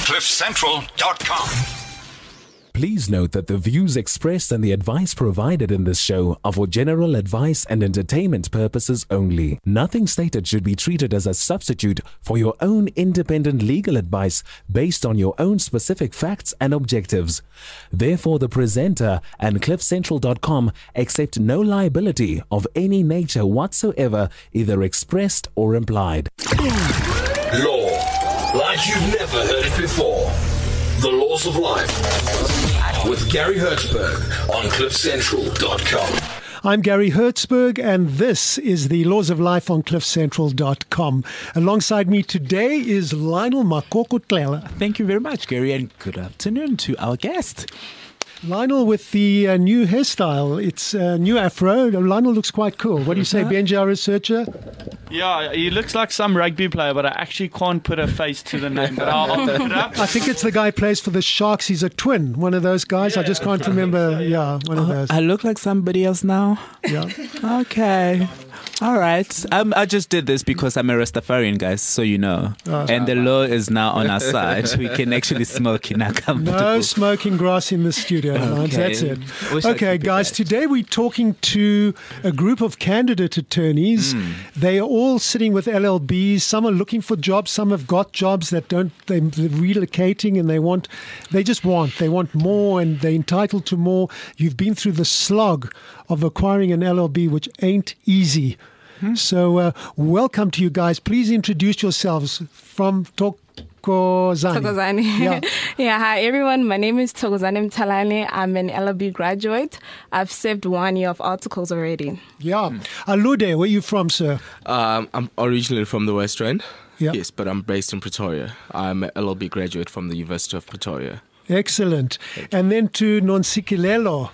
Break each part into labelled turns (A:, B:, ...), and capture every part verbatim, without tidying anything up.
A: cliff central dot com.
B: Please note that the views expressed and the advice provided in this show are for general advice and entertainment purposes only. Nothing stated should be treated as a substitute for your own independent legal advice based on your own specific facts and objectives. Therefore, the presenter and cliff central dot com accept no liability of any nature whatsoever, either expressed or implied.
C: Law, like you've never heard it before. The Laws of Life with Gary Hertzberg on cliff central dot com.
D: I'm Gary Hertzberg, and this is the Laws of Life on cliff central dot com. Alongside me today is Lionel Makoko-Tlela.
E: Thank you very much, Gary, and good afternoon to our guest.
D: Lionel with the uh, new hairstyle. It's a new afro. Lionel looks quite cool. What do you say, Benji, our researcher?
F: Yeah, he looks like some rugby player, but I actually can't put a face to the name. But I'll, I'll put it up.
D: I think it's the guy who plays for the Sharks. He's a twin, one of those guys.
F: Yeah,
D: I just can't remember. Yeah, one of those.
E: I look like somebody else now?
D: Yeah.
E: Okay. All right. Um, I just did this because I'm a Rastafarian, guys, so you know. Oh, and the law is now on our side. We can actually smoke in our comfortable.
D: No smoking grass in the studio. Okay. That's it. Okay, guys, today we're talking to a group of candidate attorneys. Mm. They are all sitting with L L Bs. Some are looking for jobs. Some have got jobs that don't, they're relocating and they want, they just want, they want more and they're entitled to more. You've been through the slog of acquiring an L L B, which ain't easy. Hmm. So uh, welcome to you guys. Please introduce yourselves from Talk. Thokozani.
G: Thokozani.
D: Yeah.
G: yeah, hi everyone. My name is Thokozani Mtalane. I'm an L L B graduate. I've served one year of articles already.
D: Yeah. Alude, where are you from, sir?
H: Um, I'm originally from the West Rand.
D: Yeah.
H: Yes, but I'm based in Pretoria. I'm an L L B graduate from the University of Pretoria.
D: Excellent. And then to Nonsikilelo.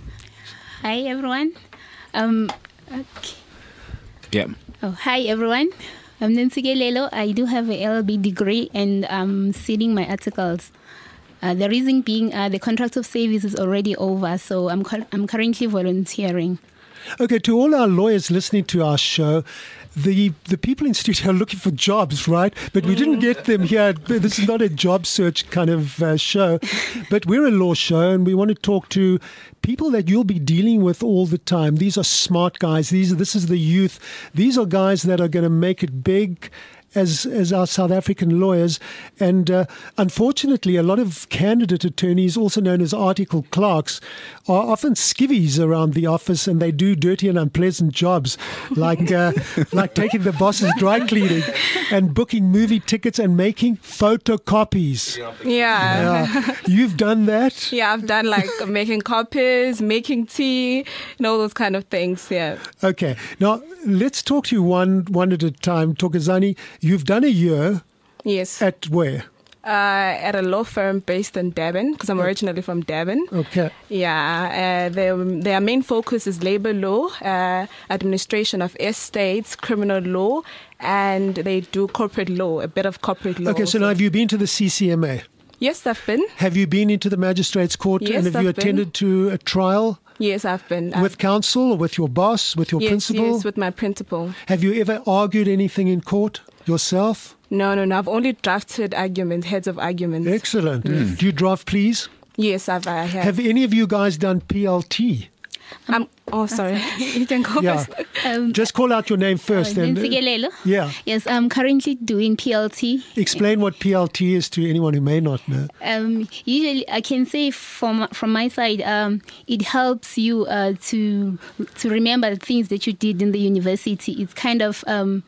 I: Hi everyone. Um, okay.
E: Yeah.
I: Oh, hi everyone. I'm Nancy Gelelo. I do have an L L B degree and I'm sitting my articles. Uh, the reason being uh, the contract of service is already over, so I'm cu- I'm currently volunteering.
D: Okay, to all our lawyers listening to our show, the the people in studio are looking for jobs, right? But we didn't get them here. This is not a job search kind of uh, show, but we're a law show and we want to talk to people that you'll be dealing with all the time. These are smart guys. These this is the youth. These are guys that are going to make it big as as our South African lawyers. And uh, unfortunately, a lot of candidate attorneys, also known as article clerks, are often skivvies around the office and they do dirty and unpleasant jobs like uh, like taking the boss's dry cleaning and booking movie tickets and making photocopies.
G: Yeah.
D: Yeah. You've done that?
G: Yeah, I've done like making copies, making tea, and all those kind of things. Yeah.
D: Okay. Now, let's talk to you one, one at a time. Thokozani, you've done a year.
G: Yes.
D: At where?
G: Uh, at a law firm based in Durban, because I'm originally from Durban.
D: Okay.
G: Yeah, uh, their, their main focus is labor law, uh, administration of estates, criminal law, and they do corporate law, a bit of corporate law.
D: Okay, so now have you been to the C C M A?
G: Yes, I've been.
D: Have you been into the magistrate's court?
G: Yes,
D: and have
G: I've
D: you attended
G: been.
D: to a trial?
G: Yes, I've been.
D: With
G: I've,
D: counsel or with your boss, with your
G: yes,
D: principal?
G: Yes, with my principal.
D: Have you ever argued anything in court yourself?
G: No, no, no. I've only drafted arguments, heads of arguments.
D: Excellent. Mm. Do you draft pleas?
G: Yes, I've, I have.
D: Have any of you guys done P L T?
G: Um, oh, sorry. You can go
D: yeah.
G: first.
I: Um,
D: Just call out your name first.
I: Uh,
D: then.
I: Gelelo.
D: Yeah.
I: Yes, I'm currently doing P L T.
D: Explain what P L T is to anyone who may not know.
I: Um, usually, I can say from from my side, um, it helps you uh, to to remember the things that you did in the university. It's kind of um,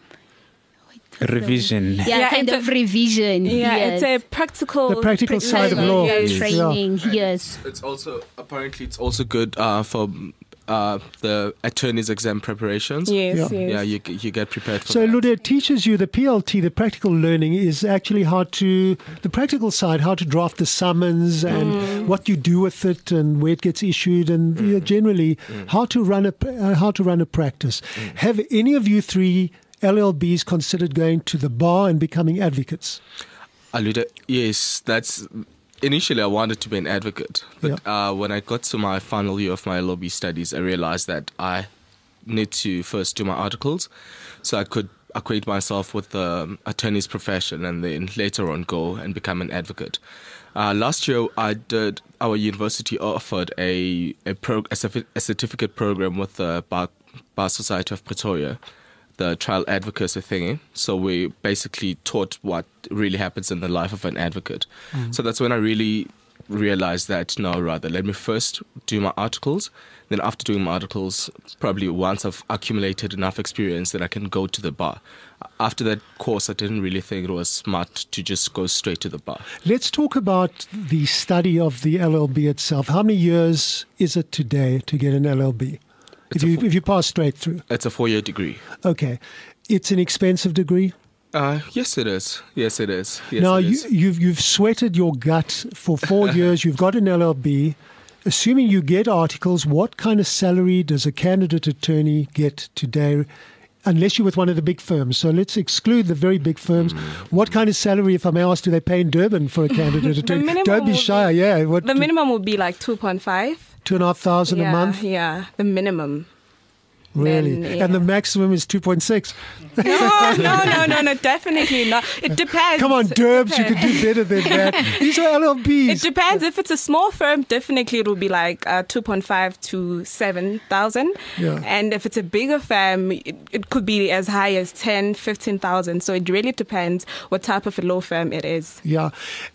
E: revision.
I: Yeah,
G: yeah
I: kind of a, revision.
G: Yeah,
I: yes.
G: it's a practical...
D: The practical
G: pre-
D: side of law.
I: Yes. Training,
H: And
I: yes.
H: It's, it's also, apparently, it's also good uh, for uh, the attorney's exam preparations.
G: Yes,
D: yeah.
G: yes.
H: Yeah, you you get prepared for
D: so,
H: that.
D: So, Lude teaches you the P L T, the practical learning, is actually how to, the practical side, how to draft the summons and mm. what you do with it and where it gets issued and mm. you know, generally mm. how to run a uh, how to run a practice. Mm. Have any of you three L L Bs considered going to the bar and becoming advocates?
H: Aluda, yes, that's... Initially, I wanted to be an advocate, but yeah. uh, when I got to my final year of my L L B studies, I realized that I need to first do my articles so I could acquaint myself with the attorney's profession and then later on go and become an advocate. Uh, last year, I did. Our university offered a a, pro, a, a certificate program with the Bar, Bar Society of Pretoria, the trial advocacy thingy. So we basically taught what really happens in the life of an advocate. Mm-hmm. So that's when I really realized that, no, rather, let me first do my articles. Then after doing my articles, probably once I've accumulated enough experience, then I can go to the bar. After that course, I didn't really think it was smart to just go straight to the bar.
D: Let's talk about the study of the L L B itself. How many years is it today to get an L L B? If you, four, if you pass straight through?
H: It's a four-year degree.
D: Okay. It's an expensive degree?
H: Uh, yes, it is. Yes, it is. Yes,
D: now,
H: it
D: you,
H: is.
D: you've, you've sweated your gut for four years. You've got an L L B. Assuming you get articles, what kind of salary does a candidate attorney get today, unless you're with one of the big firms? So let's exclude the very big firms. Mm. What kind of salary, if I may ask, do they pay in Durban for a candidate attorney? Don't be shy,
G: be,
D: yeah. What,
G: the minimum would be like two point five.
D: Two and a half thousand
G: yeah,
D: a month?
G: Yeah, the minimum.
D: Really?
G: Then, yeah.
D: And the maximum is two point six?
G: No, no, no, no, no, definitely not. It depends.
D: Come on, Derbs, you could do better than that. These are L L Bs.
G: It depends. If it's a small firm, definitely it will be like uh, two point five to seven thousand.
D: Yeah.
G: And if it's a bigger firm, it, it could be as high as ten, fifteen thousand. So it really depends what type of a law firm it is.
D: Yeah.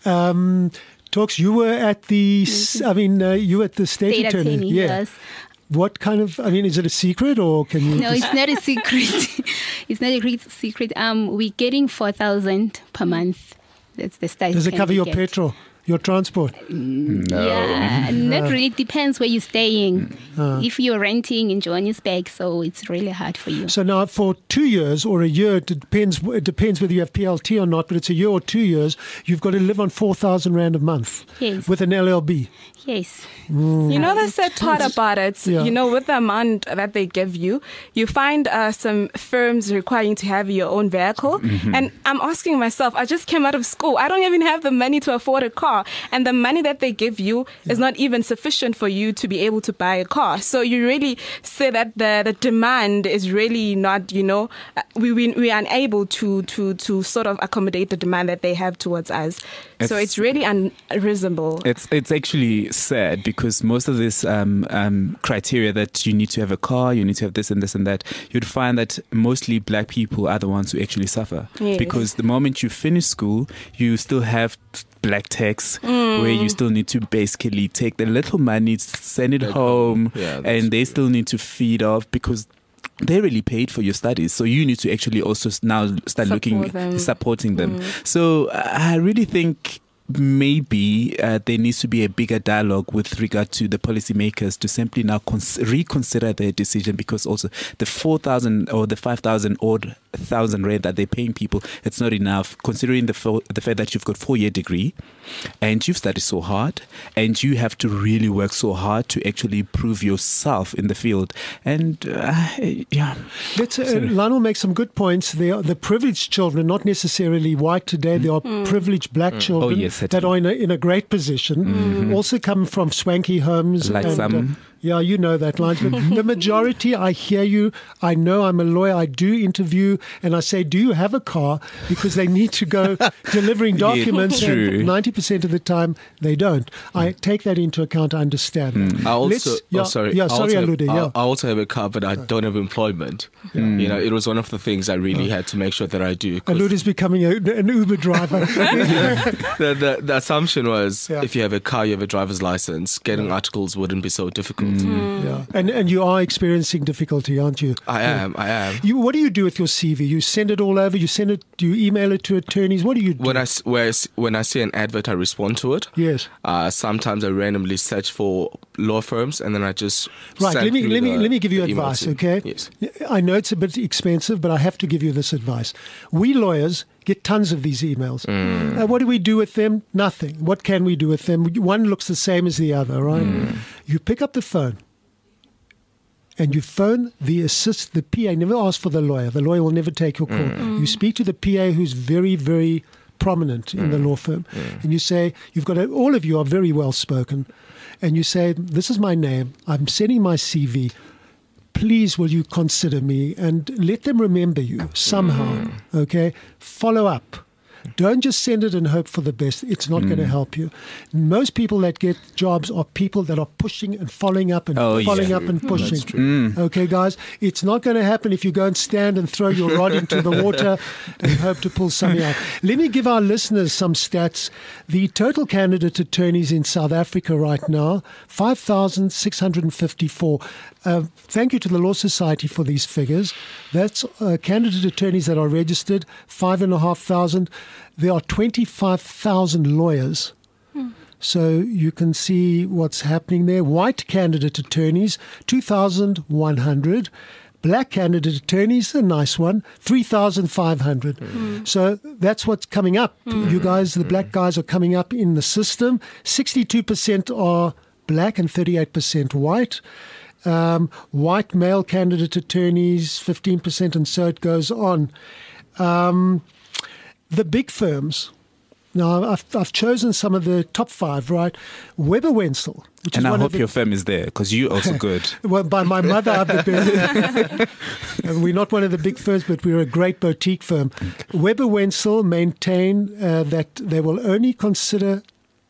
D: Um, Talks, you were at the, I mean, uh, you were at the state,
I: State
D: attorney.
I: attorney,
D: yeah.
I: yes.
D: What kind of, I mean, is it a secret or can you?
I: No, it's not a secret. It's not a great secret. Um, we're getting four thousand per month. That's the stipend.
D: Does it cover your
I: get.
D: petrol, your transport?
I: No. Yeah, not really. It depends where you're staying. Uh. If you're renting in Johannesburg, so it's really hard for you.
D: So now for two years or a year, it depends, it depends whether you have P L T or not, but it's a year or two years, you've got to live on four thousand Rand a month.
I: Yes.
D: With an L L B.
I: Yes.
D: Mm.
G: You know the sad part about it,
D: yeah.
G: you know, with the amount that they give you, you find uh, some firms requiring to have your own vehicle. Mm-hmm. And I'm asking myself, I just came out of school. I don't even have the money to afford a car. And the money that they give you yeah. is not even sufficient for you to be able to buy a car. So you really say that the, the demand is really not, you know, we, we, we are unable to, to, to sort of accommodate the demand that they have towards us. It's, so it's really unreasonable.
E: It's, it's actually sad because most of this um, um, criteria that you need to have a car, you need to have this and this and that, you'd find that mostly black people are the ones who actually suffer.
G: Yes.
E: Because the moment you finish school, you still have black tax mm. where you still need to basically take the little money, send it home, yeah, and they still need to feed off because they really paid for your studies. So you need to actually also now start Support looking, them. supporting them. Mm. So I really think maybe uh, there needs to be a bigger dialogue with regard to the policymakers to simply now cons- reconsider their decision, because also the four thousand or the five thousand odd thousand rand that they're paying people, it's not enough considering the fo- the fact that you've got four-year degree and you've studied so hard and you have to really work so hard to actually prove yourself in the field. And uh, yeah.
D: Let's, uh, Lionel makes some good points. They are the privileged children, not necessarily white today. Mm. They are mm. privileged black mm. children.
E: Oh, yes,
D: that are in a, in a great position, mm-hmm. also come from swanky homes.
E: Like
D: and,
E: some.
D: Uh, yeah, you know that, Lines. But the majority, I hear you. I know I'm a lawyer. I do interview, and I say, do you have a car? Because they need to go delivering documents.
E: Yeah,
D: and ninety percent of the time, they don't. I take that into account. I understand
H: mm.
D: that.
H: I also,
D: yeah,
H: oh, sorry.
D: Yeah, sorry,
H: I also,
D: Alude,
H: have,
D: yeah.
H: I also have a car, but I don't have employment. Mm. You know, it was one of the things I really had to make sure that I do.
D: Alude is becoming a, an Uber driver.
H: the, the, the assumption was,
D: yeah.
H: if you have a car, you have a driver's license, getting yeah. articles wouldn't be so difficult.
D: Mm. Yeah. And and you are experiencing difficulty, aren't you?
H: I am, I am.
D: You, what do you do with your C V? You send it all over? You send it? Do you email it to attorneys? What do you do?
H: When I, when I see an advert, I respond to it.
D: Yes.
H: Uh, sometimes I randomly search for law firms and then I just
D: right. Let me let me
H: the,
D: let me give you advice, okay?
H: Yes.
D: I know it's a bit expensive, but I have to give you this advice. We lawyers get tons of these emails. Mm. Uh, what do we do with them? Nothing. What can we do with them? One looks the same as the other, right? Mm. You pick up the phone. And you phone the assist, the P A. Never ask for the lawyer. The lawyer will never take your call. Mm. You speak to the P A who's very, very prominent in mm. the law firm. Mm. And you say, you've got a, all of you are very well spoken. And you say, this is my name. I'm sending my C V. please will you consider me, and let them remember you somehow, mm. okay? Follow up. Don't just send it and hope for the best. It's not mm. going to help you. Most people that get jobs are people that are pushing and following up and
E: oh,
D: following
E: yeah.
D: up and pushing.
E: That's true. Mm.
D: Okay, guys? It's not going to happen if you go and stand and throw your rod into the water and hope to pull something out. Let me give our listeners some stats. The total candidate attorneys in South Africa right now, five thousand six hundred fifty-four. Uh, thank you to the Law Society for these figures. That's uh, candidate attorneys that are registered, five and a half thousand. There are twenty-five thousand lawyers. Hmm. So you can see what's happening there. White candidate attorneys, two thousand one hundred. Black candidate attorneys, a nice one, three thousand five hundred. Mm. So that's what's coming up. Mm. You guys, the black guys are coming up in the system. sixty-two percent are black and thirty-eight percent white. Um, white male candidate attorneys, fifteen percent, and so it goes on. Um, the big firms. Now, I've, I've chosen some of the top five, right? Weber Wenzel. Which
E: and
D: is
E: I
D: one
E: hope
D: of the,
E: your firm is there, because you're also good.
D: Well, by my mother, I'm the best. We're not one of the big firms, but we're a great boutique firm. Okay. Weber Wenzel maintain uh, that they will only consider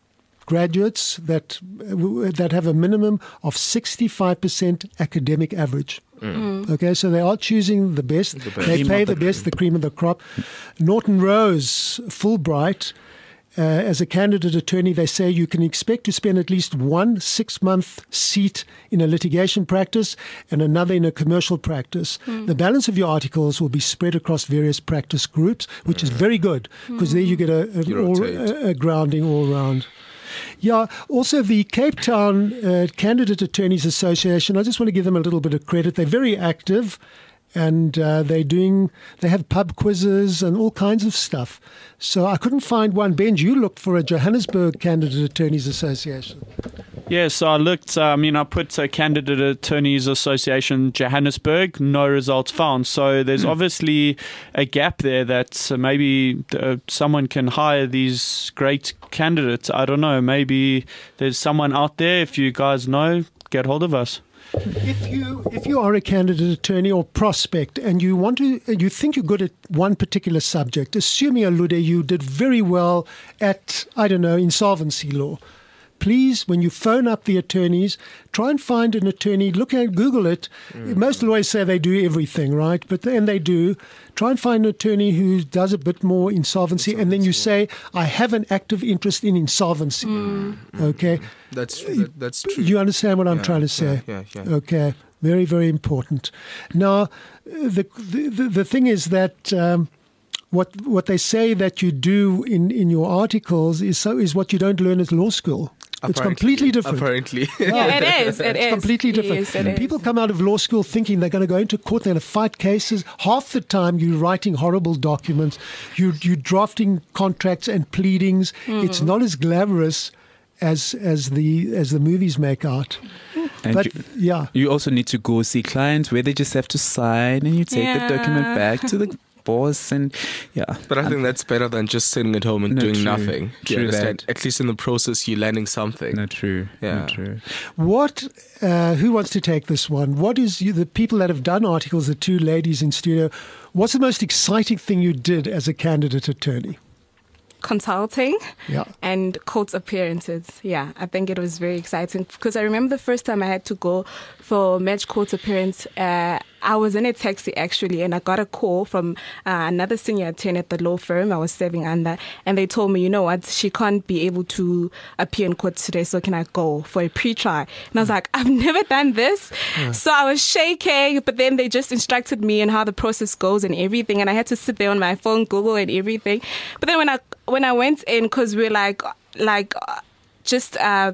D: graduates that uh, that have a minimum of sixty-five percent academic average. Mm. Okay, so they are choosing the best. The best. They pay the, the best, the cream of the crop. Norton Rose, Fulbright, uh, as a candidate attorney, they say you can expect to spend at least one six-month seat in a litigation practice and another in a commercial practice. Mm. The balance of your articles will be spread across various practice groups, which mm. is very good, because mm. there you get a, a, all, a, a grounding all around. Yeah, also the Cape Town uh, Candidate Attorneys Association, I just want to give them a little bit of credit. They're very active, and uh, they're doing, they have pub quizzes and all kinds of stuff. So I couldn't find one. Benj, you looked for a Johannesburg Candidate Attorneys Association.
F: Yeah, so I looked, uh, I mean, I put uh, Candidate Attorneys Association Johannesburg, no results found. So there's mm. obviously a gap there that uh, maybe uh, someone can hire these great candidates. I don't know, maybe there's someone out there. If you guys know, get hold of us.
D: If you if you are a candidate attorney or prospect and you want to you think you're good at one particular subject, assuming Alude you did very well at, I don't know, insolvency law, please, when you phone up the attorneys, try and find an attorney. Look at Google it. Mm. Most lawyers say they do everything, right? But and they do. Try and find an attorney who does a bit more insolvency, insolvency. And then you say, I have an active interest in insolvency. Mm. Okay?
H: That's that, that's true.
D: You understand what I'm yeah, trying to say?
H: Yeah, yeah, yeah.
D: Okay. Very, very important. Now, the the, the thing is that um, what what they say that you do in, in your articles is so is what you don't learn at law school. Apparently, it's completely different.
H: Apparently.
G: Yeah, it is. It
D: it's
G: is.
D: completely different.
G: Yes, it
D: People
G: is.
D: come out of law school thinking they're going to go into court, they're going to fight cases. Half the time you're writing horrible documents, you're, you're drafting contracts and pleadings. Mm. It's not as glamorous as as the as the movies make out.
E: And
D: but
E: you,
D: yeah.
E: You also need to go see clients where they just have to sign and you take
G: yeah.
E: the document back to the boss, and yeah.
H: But I think that's better than just sitting at home and
E: no,
H: doing
E: true.
H: nothing.
E: True
H: you understand?
E: that.
H: At least in the process, you're learning something.
E: No, true.
H: Yeah.
E: No, true.
D: What? Uh, who wants to take this one? What is you, the people that have done articles? The two ladies in studio. What's the most exciting thing you did as a candidate attorney?
G: Consulting
D: yeah.
G: and court appearances. Yeah, I think it was very exciting because I remember the first time I had to go for match court appearance. Uh, I was in a taxi actually, and I got a call from uh, another senior attorney at the law firm I was serving under, and they told me, you know what, she can't be able to appear in court today, so can I go for a pre-trial? And I was like, I've never done this. Yeah. So I was shaking, but then they just instructed me on how the process goes and everything, and I had to sit there on my phone, Google and everything. But then when I when I went in, because we're like, like just... Uh,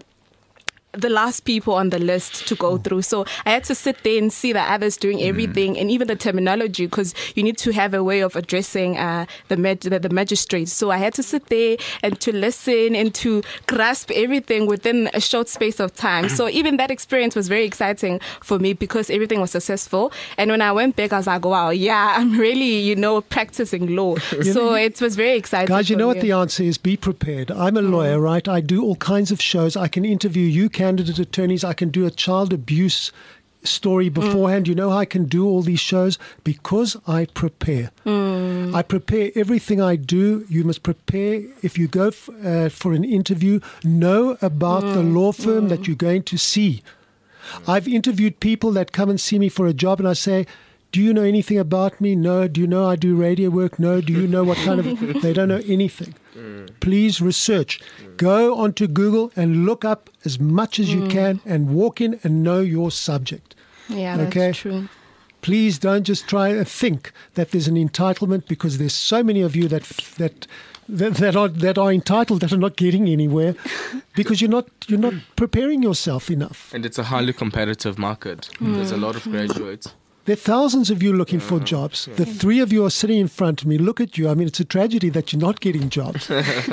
G: the last people on the list to go through. So I had to sit there and see the others doing everything, mm. and even the terminology, because you need to have a way of addressing uh, the, mag- the the magistrates. So I had to sit there and to listen and to grasp everything within a short space of time. So even that experience was very exciting for me because everything was successful. And when I went back, I was like, wow, yeah, I'm really, you know, practicing law. So it was very exciting.
D: Guys, you know
G: me.
D: what the answer is? Be prepared. I'm a lawyer, mm. right? I do all kinds of shows. I can interview you, candidate attorneys. I can do a child abuse story beforehand. Mm. You know how I can do all these shows? Because I prepare. Mm. I prepare everything I do. You must prepare. If you go f- uh, for an interview, know about mm. the law firm mm. that you're going to see. I've interviewed people that come and see me for a job, and I say, do you know anything about me? No. Do you know I do radio work? No. Do you know what kind of... They don't know anything. Mm. Please research. Mm. Go onto Google and look up as much as mm. you can and walk in and know your subject.
G: Yeah,
D: okay?
G: That's true.
D: Please don't just try and think that there's an entitlement, because there's so many of you that that that, that are that are entitled that are not getting anywhere because you're not you're not preparing yourself enough.
H: And it's a highly competitive market. Mm. There's a lot of graduates.
D: There are thousands of you looking for jobs. The three of you are sitting in front of me. Look at you. I mean, it's a tragedy that you're not getting jobs.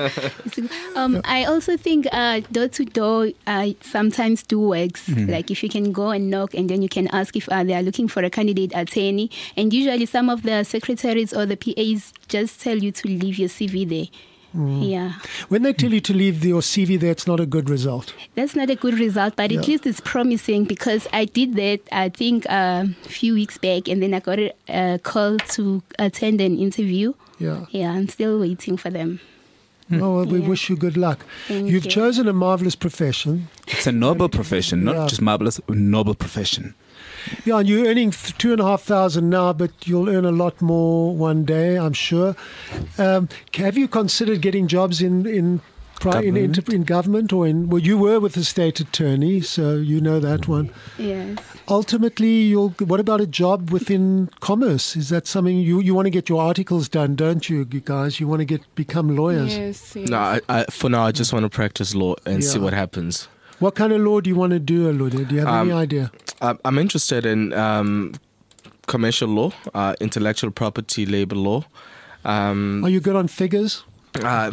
I: um, I also think uh, door-to-door uh, sometimes do works. Mm-hmm. Like if you can go and knock, and then you can ask if uh, they are looking for a candidate attorney. And usually some of the secretaries or the P As just tell you to leave your C V there. Mm. Yeah.
D: When they tell you to leave your C V there, it's not a good result.
I: That's not a good result, but yeah. at least it's promising, because I did that, I think, uh, a few weeks back, and then I got a uh, call to attend an interview. Yeah. Yeah, I'm still waiting for them.
D: Oh, well, we yeah. wish you good luck.
I: Thank
D: You've
I: you.
D: chosen a marvelous profession.
E: It's a noble profession, not
D: yeah.
E: just marvelous, a noble profession.
D: Yeah, and you're earning th- two and a half thousand now, but you'll earn a lot more one day, I'm sure. Um, have you considered getting jobs in in, pri- in, in in government or in? Well, you were with the state attorney, so you know that one.
I: Yes.
D: Ultimately, you'll. What about a job within commerce? Is that something you you want to get your articles done, don't you, you guys? You want to get become lawyers?
G: Yes. yes.
H: No, I, I, for now, I just want to practice law and
D: Yeah.
H: see what happens.
D: What kind of law do you want to do, Alude? Do you have
H: Um,
D: any idea?
H: I- I'm interested in um, commercial law, uh, intellectual property, labor law. Um,
D: Are you good on figures?
H: uh,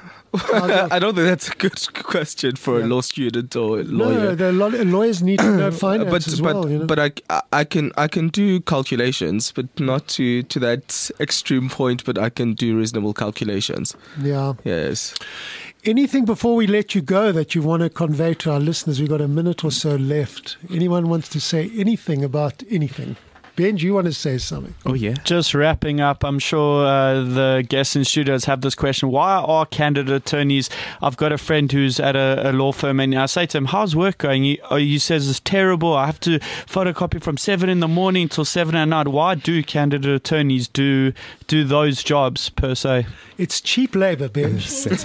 H: I don't think that's a good question for
D: Yeah.
H: a law student or a
D: No,
H: lawyer.
D: the law- lawyers need to know finance
H: but
D: as
H: but
D: well. You know?
H: but I, I can I can do calculations, but not to, to that extreme point. But I can do reasonable calculations.
D: yeah.
H: Yes.
D: Anything before we let you go that you want to convey to our listeners? We've got a minute or so left. Anyone wants to say anything about anything? Ben, do you want to say something?
E: Oh, yeah.
F: Just wrapping up, I'm sure uh, the guests in studios have this question. Why are candidate attorneys? I've got a friend who's at a, a law firm, and I say to him, how's work going? He, oh, he says it's terrible. I have to photocopy from seven in the morning till seven at night. Why do candidate attorneys do do those jobs, per se?
D: It's cheap labor, Ben.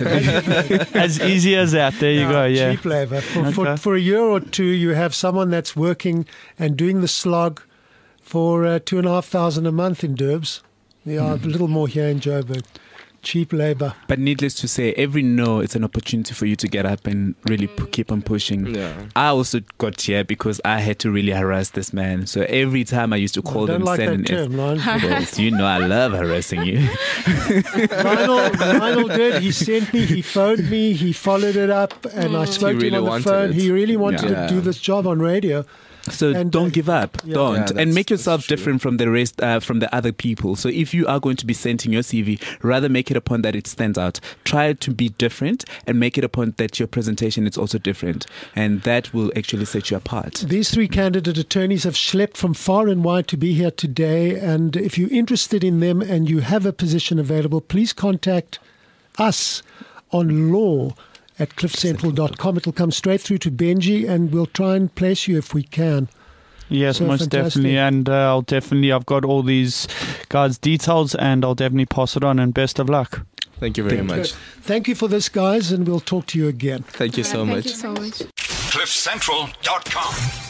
F: As easy as that. There you
D: Yeah,
F: go, yeah.
D: Cheap labor. For, for,
F: Okay.
D: for a year or two, you have someone that's working and doing the slog for uh, two and a half thousand a month in Durbs. Yeah,
F: Hmm.
D: a little more here in Joburg. Cheap labor.
E: But needless to say, every no, it's an opportunity for you to get up and really pu- keep on pushing.
H: Yeah.
E: I also got here because I had to really harass this man. So every time I used to call
D: I don't
E: them,
D: like
E: send
D: that
E: an
D: term, Lionel.
E: Well, you know I love harassing you.
D: Lionel, Lionel did. He sent me, he phoned me, he followed it up, and I spoke
H: He
D: to him
H: really
D: on the
H: wanted
D: phone.
H: it.
D: He really wanted
H: Yeah.
D: to do this job on radio.
E: So
D: And,
E: don't
D: uh,
E: give up.
D: yeah.
E: Don't.
H: Yeah,
E: and
H: that's-
E: make yourself
H: that's true.
E: different from the rest, uh, from the other people. So if you are going to be sending your C V, rather make it a point that it stands out. Try to be different and make it a point that your presentation is also different. And that will actually set you apart.
D: These three candidate attorneys have schlepped from far and wide to be here today. And if you're interested in them and you have a position available, please contact us on law at cliff central dot com. It'll come straight through to Benji, and we'll try and place you if we can.
F: Yes,
D: So
F: most
D: fantastic.
F: definitely. And uh, I'll definitely, I've got all these guys' details, and I'll definitely pass it on, and best of luck.
H: Thank you very
D: Good.
H: much.
D: Thank you for this, guys, and we'll talk to you again.
H: Thank you so
G: Thank
H: much.
G: you so much.
A: cliff central dot com